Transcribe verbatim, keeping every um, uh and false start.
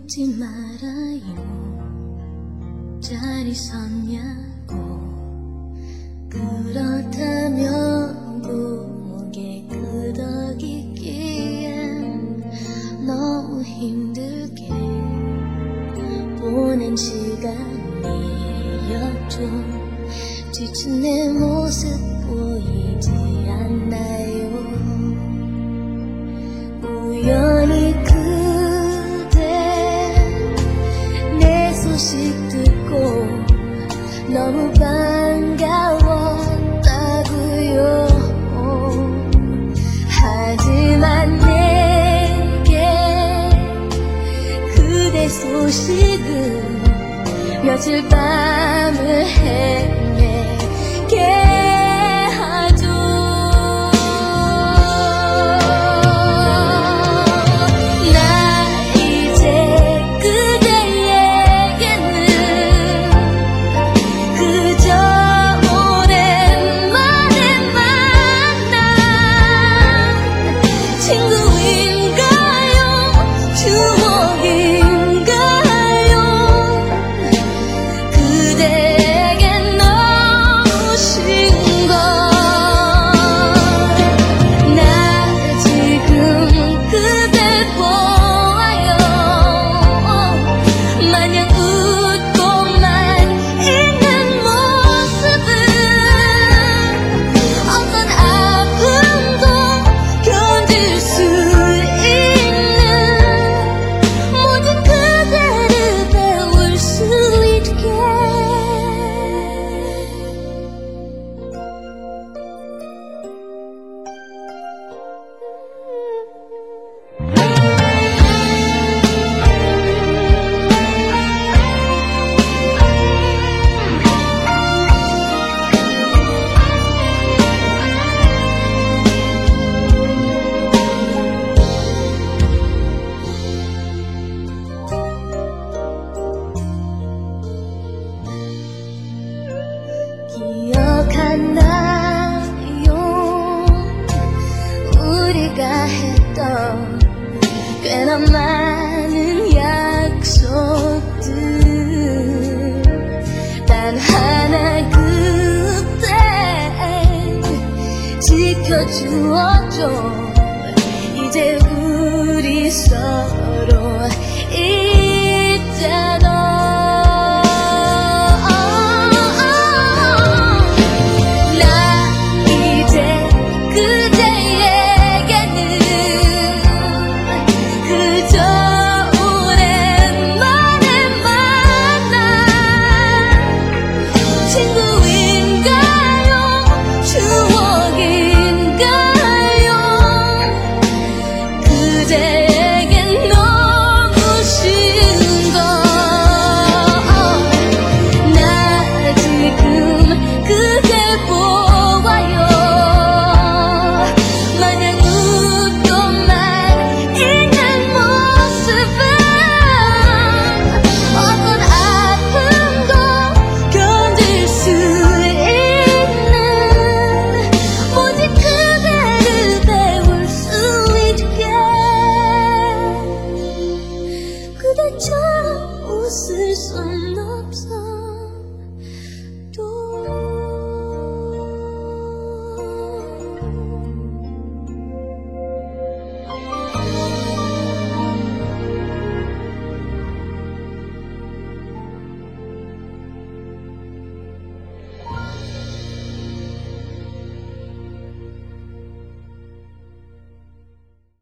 묻지 말아요. 잘 있었냐고. 그렇다면 고개 끄덕이기엔 너무 힘들게 보낸 시간이었죠. 지친 내 모습 보이지 않나요? 우연히 그대 내 소식 듣고 너무 반가웠다고요. 하지만 내게 그대 소식은 며칠 밤을 헤매게 기억하나요? 우리가 했던 꽤나 많은 약속들. 단 하나 그때 지켜주었죠. 이제 우리 서로 있잖아. 그대처럼 웃을 순 없어.